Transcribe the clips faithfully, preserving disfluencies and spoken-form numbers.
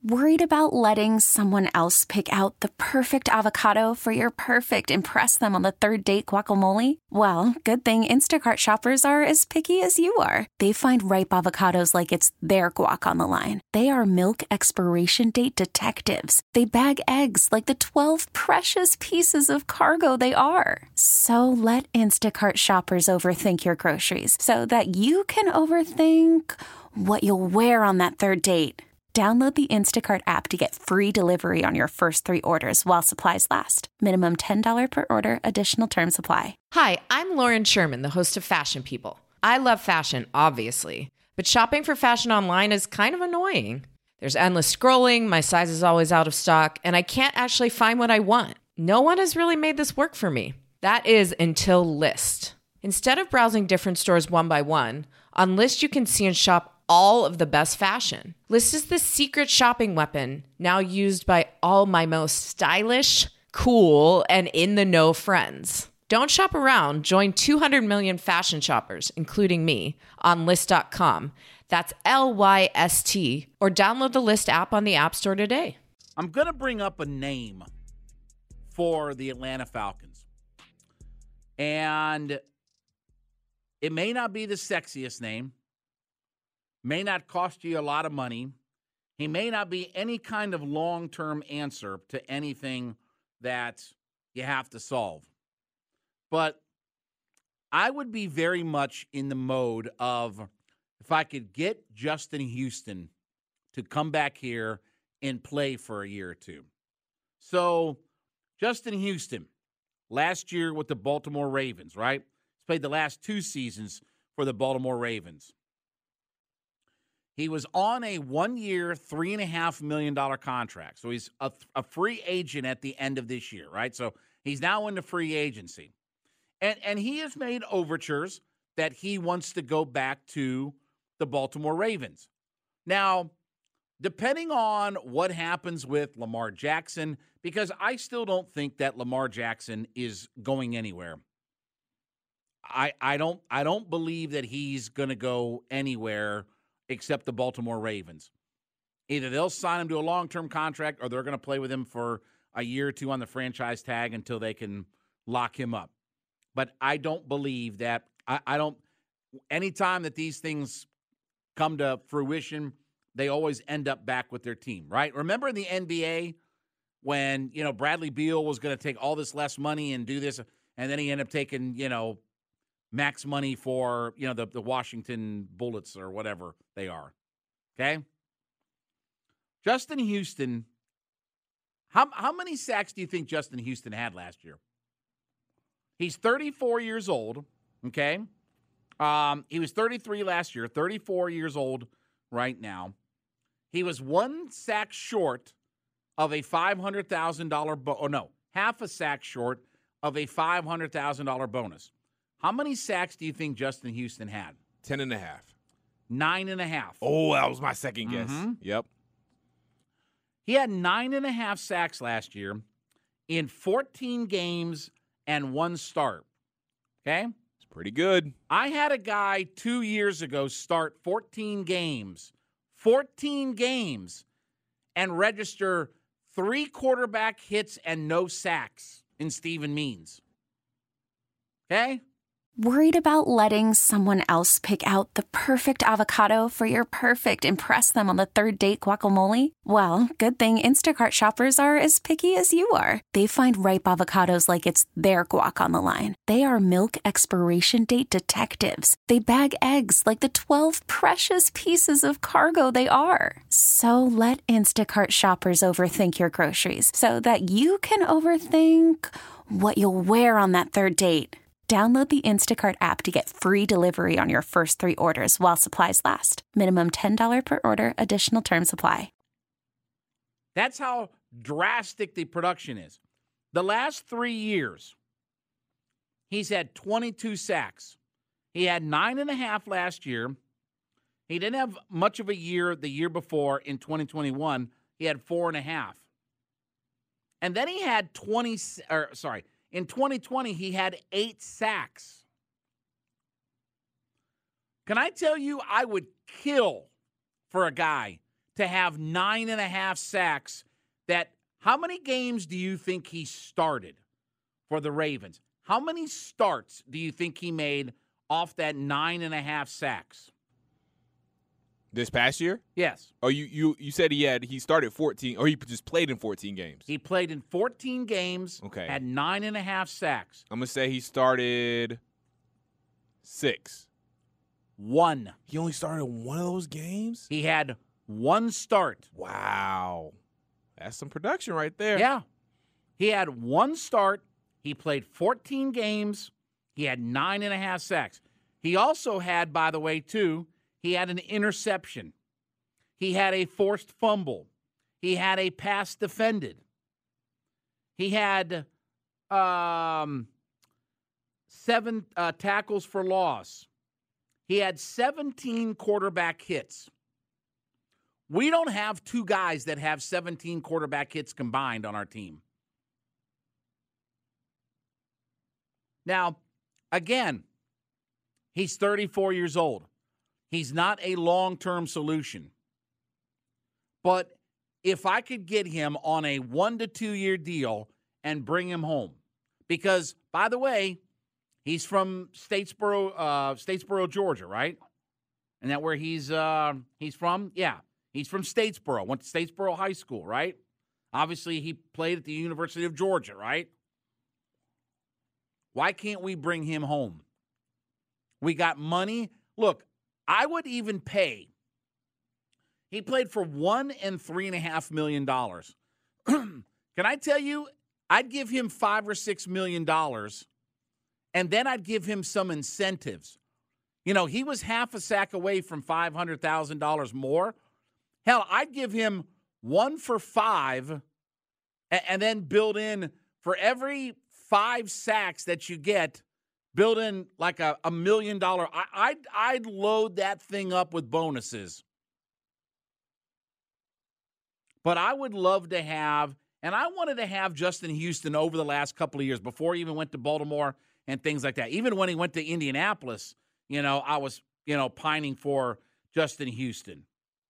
Worried about letting someone else pick out the perfect avocado for your perfect impress them on the third date guacamole? Well, good thing Instacart shoppers are as picky as you are. They find ripe avocados like it's their guac on the line. They are milk expiration date detectives. They bag eggs like the twelve precious pieces of cargo they are. So let Instacart shoppers overthink your groceries so that you can overthink what you'll wear on that third date. Download the Instacart app to get free delivery on your first three orders while supplies last. Minimum ten dollars per order. Additional terms apply. Hi, I'm Lauren Sherman, the host of Fashion People. I love fashion, obviously, but shopping for fashion online is kind of annoying. There's endless scrolling, my size is always out of stock, and I can't actually find what I want. No one has really made this work for me. That is until Lyst. Instead of browsing different stores one by one, on Lyst you can see and shop all of the best fashion. Lyst is the secret shopping weapon now used by all my most stylish, cool, and in-the-know friends. Don't shop around. Join two hundred million fashion shoppers, including me, on Lyst dot com. That's L Y S T. Or download the Lyst app on the App Store today. I'm going to bring up a name for the Atlanta Falcons. And it may not be the sexiest name. May not cost you a lot of money. He may not be any kind of long-term answer to anything that you have to solve. But I would be very much in the mode of if I could get Justin Houston to come back here and play for a year or two. So, Justin Houston, last year with the Baltimore Ravens, right? He's played the last two seasons for the Baltimore Ravens. He was on a one-year, three point five million dollars contract. So he's a, a free agent at the end of this year, right? So he's now into free agency. And, and he has made overtures that he wants to go back to the Baltimore Ravens. Now, depending on what happens with Lamar Jackson, because I still don't think that Lamar Jackson is going anywhere. I, I don't I don't believe that he's going to go anywhere except the Baltimore Ravens. Either they'll sign him to a long-term contract or they're going to play with him for a year or two on the franchise tag until they can lock him up. But I don't believe that I, I don't – anytime that these things come to fruition, they always end up back with their team, right? Remember in the N B A when, you know, Bradley Beal was going to take all this less money and do this, and then he ended up taking, you know, max money for, you know, the, the Washington Bullets or whatever they are. Okay? Justin Houston, how, how many sacks do you think Justin Houston had last year? He's thirty-four years old, okay? Um, he was thirty-three last year, thirty-four years old right now. He was one sack short of a five hundred thousand dollars, bo- or no, half a sack short of a five hundred thousand dollars bonus. How many sacks do you think Justin Houston had? Ten and a half. Nine and a half. Oh, that was my second guess. Mm-hmm. Yep. He had nine and a half sacks last year in fourteen games and one start. Okay? It's pretty good. I had a guy two years ago start fourteen games, fourteen games, and register three quarterback hits and no sacks in Steven Means. Okay? Worried about letting someone else pick out the perfect avocado for your perfect impress them on the third date guacamole? Well, good thing Instacart shoppers are as picky as you are. They find ripe avocados like it's their guac on the line. They are milk expiration date detectives. They bag eggs like the twelve precious pieces of cargo they are. So let Instacart shoppers overthink your groceries so that you can overthink what you'll wear on that third date. Download the Instacart app to get free delivery on your first three orders while supplies last. Minimum ten dollars per order. Additional terms apply. That's how drastic the production is. The last three years, he's had twenty-two sacks. He had nine and a half last year. He didn't have much of a year the year before in twenty twenty-one. He had four and a half. And then he had twenty, or sorry, in twenty twenty, he had eight sacks. Can I tell you, I would kill for a guy to have nine and a half sacks. That how many games do you think he started for the Ravens? How many starts do you think he made off that nine and a half sacks? This past year? Yes. Oh, you you you said he had he started fourteen, or he just played in fourteen games. He played in fourteen games. Okay. Had nine and a half sacks. I'm gonna say he started six. One. He only started one of those games? He had one start. Wow. That's some production right there. Yeah. He had one start. He played fourteen games. He had nine and a half sacks. He also had, by the way, too, he had an interception. He had a forced fumble. He had a pass defended. He had um, seven uh, tackles for loss. He had seventeen quarterback hits. We don't have two guys that have seventeen quarterback hits combined on our team. Now, again, he's thirty-four years old. He's not a long-term solution. But if I could get him on a one to two year deal and bring him home, because, by the way, he's from Statesboro, uh, Statesboro, Georgia, right? Isn't that where he's uh, he's from? Yeah, he's from Statesboro. Went to Statesboro High School, right? Obviously, he played at the University of Georgia, right? Why can't we bring him home? We got money. Look, I would even pay. He played for one and three and a half million dollars. Can I tell you, I'd give him five or six million dollars, and then I'd give him some incentives. You know, he was half a sack away from five hundred thousand dollars more. Hell, I'd give him one for five, and, and then build in for every five sacks that you get, build in like a, a million dollar. I, I'd, I'd load that thing up with bonuses. But I would love to have, and I wanted to have Justin Houston over the last couple of years before he even went to Baltimore and things like that. Even when he went to Indianapolis, you know, I was, you know, pining for Justin Houston.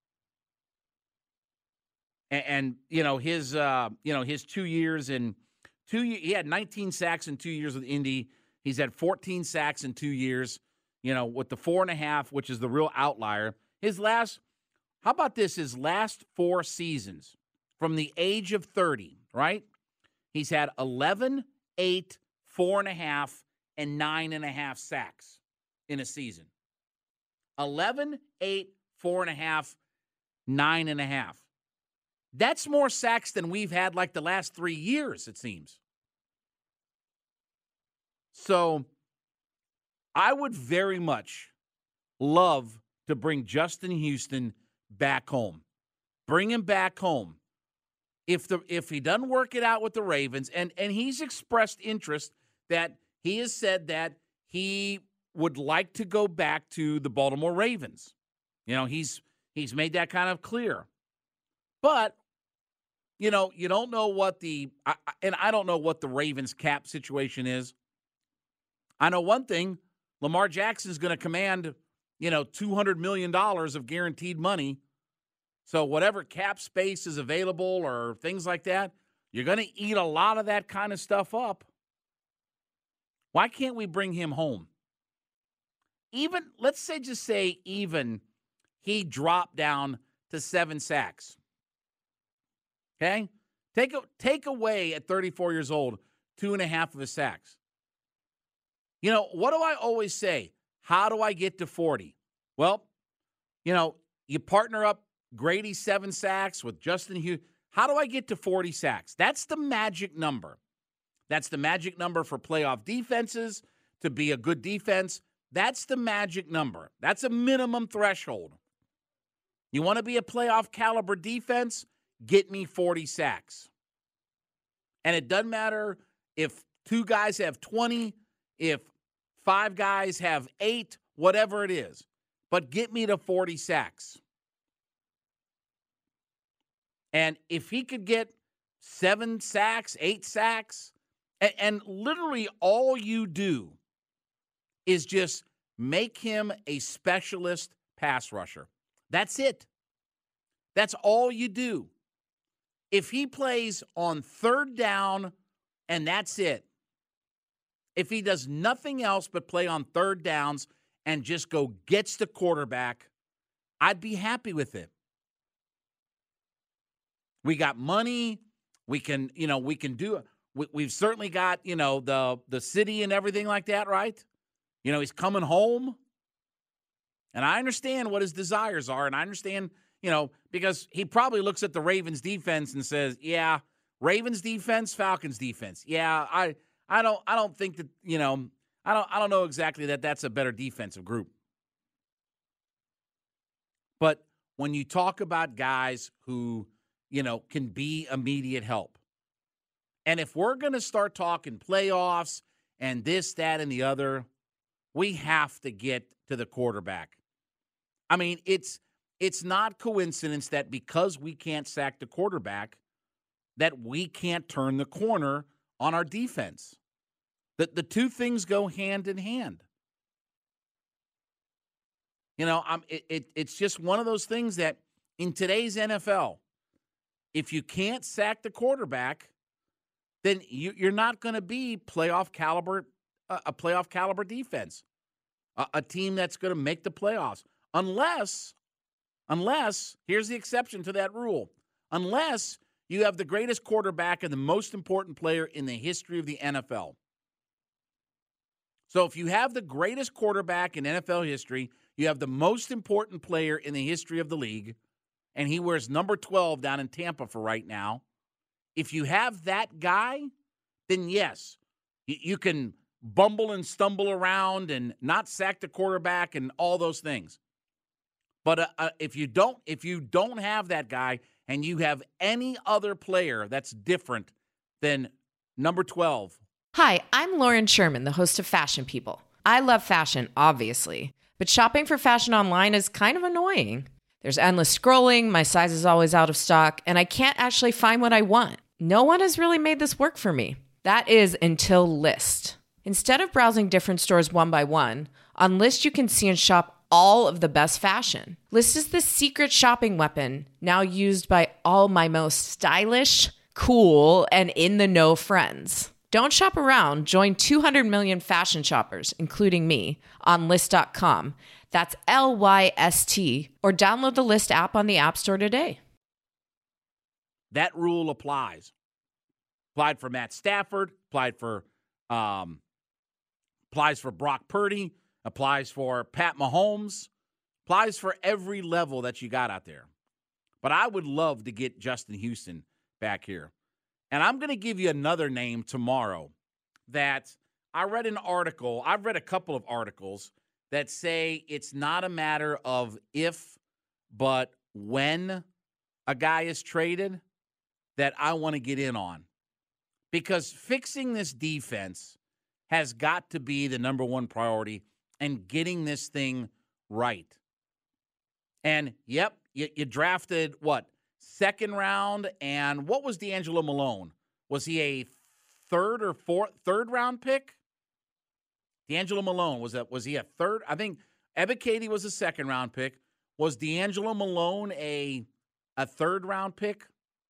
And, and you know, his, uh, you know, his two years in two, he had nineteen sacks in two years with Indy. He's had fourteen sacks in two years, you know, with the four and a half, which is the real outlier. His last, how about this? His last four seasons from the age of thirty, right? He's had eleven, eight, four and a half, and nine and a half sacks in a season. eleven, eight, four and a half, nine and a half. That's more sacks than we've had like the last three years, it seems. So I would very much love to bring Justin Houston back home. Bring him back home. If the if he doesn't work it out with the Ravens, and, and he's expressed interest that he has said that he would like to go back to the Baltimore Ravens. You know, he's he's made that kind of clear. But, you know, you don't know what the I, and I don't know what the Ravens cap situation is. I know one thing, Lamar Jackson's going to command, you know, two hundred million dollars of guaranteed money. So whatever cap space is available or things like that, you're going to eat a lot of that kind of stuff up. Why can't we bring him home? Even, let's say, just say even he dropped down to seven sacks. Okay? Take, take away at thirty-four years old, two and a half of his sacks. You know, what do I always say? How do I get to forty? Well, you know, you partner up Grady seven sacks with Justin Hughes. How do I get to forty sacks? That's the magic number. That's the magic number for playoff defenses, to be a good defense. That's the magic number. That's a minimum threshold. You want to be a playoff caliber defense? Get me forty sacks. And it doesn't matter if two guys have twenty, if five guys have eight, whatever it is. But get me to forty sacks. And if he could get seven sacks, eight sacks, and, and literally all you do is just make him a specialist pass rusher. That's it. That's all you do. If he plays on third down and that's it, if he does nothing else but play on third downs and just go gets the quarterback, I'd be happy with it. We got money. We can, you know, we can do it. We, we've certainly got, you know, the the city and everything like that, right? You know, he's coming home. And I understand what his desires are, and I understand, you know, because he probably looks at the Ravens defense and says, yeah, Ravens defense, Falcons defense. Yeah, I I don't I don't think that, you know, I don't I don't know exactly that that's a better defensive group. But when you talk about guys who, you know, can be immediate help, and if we're going to start talking playoffs and this, that, and the other, we have to get to the quarterback. I mean, it's it's not coincidence that because we can't sack the quarterback, that we can't turn the corner on our defense. The, the two things go hand in hand. You know, I'm, it, it, it's just one of those things that in today's N F L, if you can't sack the quarterback, then you, you're not going to be playoff caliber, uh, a playoff caliber defense, a, a team that's going to make the playoffs. Unless, unless, here's the exception to that rule, unless you have the greatest quarterback and the most important player in the history of the N F L. So if you have the greatest quarterback in N F L history, you have the most important player in the history of the league, and he wears number twelve down in Tampa for right now. If you have that guy, then yes, you, you can bumble and stumble around and not sack the quarterback and all those things. But uh, uh, if you don't, if you don't have that guy and you have any other player that's different than number twelve. Hi, I'm Lauren Sherman, the host of Fashion People. I love fashion, obviously, but shopping for fashion online is kind of annoying. There's endless scrolling, my size is always out of stock, and I can't actually find what I want. No one has really made this work for me. That is until Lyst. Instead of browsing different stores one by one, on Lyst you can see and shop all of the best fashion. Lyst is the secret shopping weapon now used by all my most stylish, cool, and in-the-know friends. Don't shop around. Join two hundred million fashion shoppers, including me, on Lyst dot com. That's L Y S T, or download the Lyst app on the App Store today. That rule applies. Applied for Matt Stafford, applied for um, applies for Brock Purdy, applies for Pat Mahomes, applies for every level that you got out there. But I would love to get Justin Houston back here. And I'm going to give you another name tomorrow that I read an article. I've read a couple of articles that say it's not a matter of if, but when a guy is traded that I want to get in on. Because fixing this defense has got to be the number one priority and getting this thing right. And, yep, you, you drafted, what, second round, and what was D'Angelo Malone? Was he a third or fourth, third round pick? D'Angelo Malone, was that was he a third? I think Ebiketie was a second round pick. Was D'Angelo Malone a a third round pick?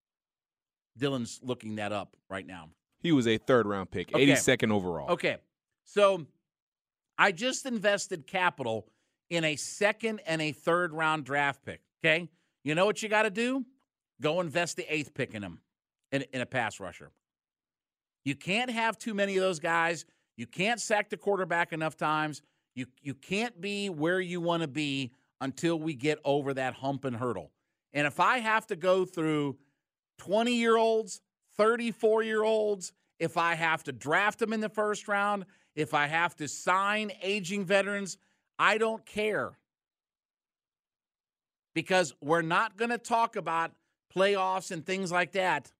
Dylan's looking that up right now. He was a third round pick, okay. eighty-second overall. Okay. So I just invested capital in a second and a third round draft pick. Okay. You know what you got to do? Go invest the eighth pick in him, in, in a pass rusher. You can't have too many of those guys. You can't sack the quarterback enough times. You you can't be where you want to be until we get over that hump and hurdle. And if I have to go through twenty-year-olds, thirty-four-year-olds, if I have to draft them in the first round, if I have to sign aging veterans, I don't care. Because we're not going to talk about playoffs and things like that.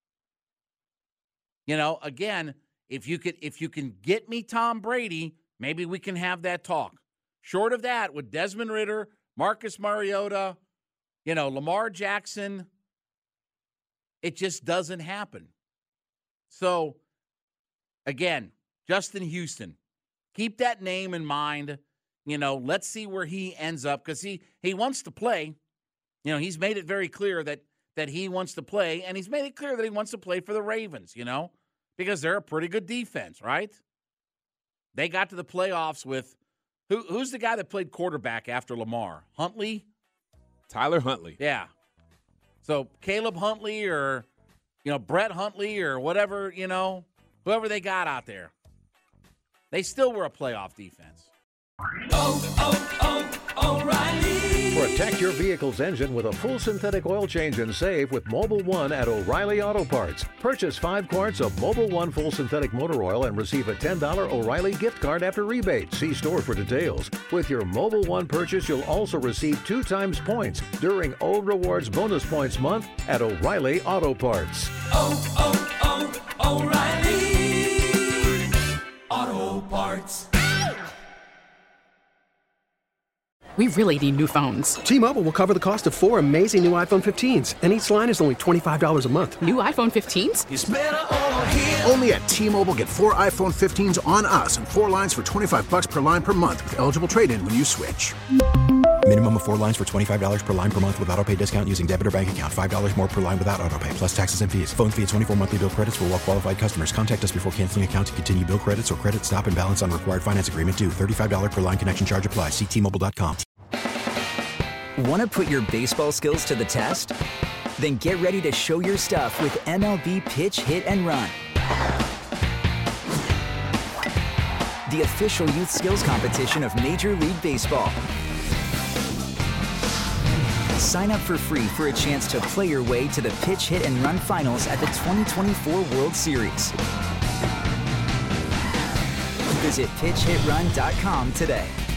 You know, again, if you could, if you can get me Tom Brady, maybe we can have that talk. Short of that, with Desmond Ridder, Marcus Mariota, you know, Lamar Jackson, it just doesn't happen. So, again, Justin Houston, keep that name in mind. You know, let's see where he ends up because he, he wants to play. You know, he's made it very clear that that he wants to play, and he's made it clear that he wants to play for the Ravens, you know, because they're a pretty good defense, right? They got to the playoffs with who? Who's the guy that played quarterback after Lamar? Huntley? Tyler Huntley. Yeah. So Caleb Huntley or, you know, Brett Huntley or whatever, you know, whoever they got out there. They still were a playoff defense. Oh, oh, oh, O'Reilly. Protect your vehicle's engine with a full synthetic oil change and save with Mobil one at O'Reilly Auto Parts. Purchase five quarts of Mobil one full synthetic motor oil and receive a ten dollars O'Reilly gift card after rebate. See store for details. With your Mobil one purchase, you'll also receive two times points during O Rewards Bonus Points Month at O'Reilly Auto Parts. Oh, oh, oh, O'Reilly Auto Parts. We really need new phones. T-Mobile will cover the cost of four amazing new iPhone fifteens, and each line is only twenty-five dollars a month. New iPhone fifteens? It's better over here. Only at T-Mobile, get four iPhone fifteens on us and four lines for twenty-five bucks per line per month with eligible trade-in when you switch. Minimum of four lines for twenty-five dollars per line per month with autopay discount using debit or bank account. five dollars more per line without autopay, plus taxes and fees. Phone fee at twenty-four monthly bill credits for well-qualified customers. Contact us before canceling account to continue bill credits or credit stop and balance on required finance agreement due. thirty-five dollars per line connection charge applies. See T Mobile dot com. Want to put your baseball skills to the test? Then get ready to show your stuff with M L B Pitch, Hit, and Run. The official youth skills competition of Major League Baseball. Sign up for free for a chance to play your way to the Pitch, Hit, and Run finals at the twenty twenty-four World Series. Visit pitch hit run dot com today.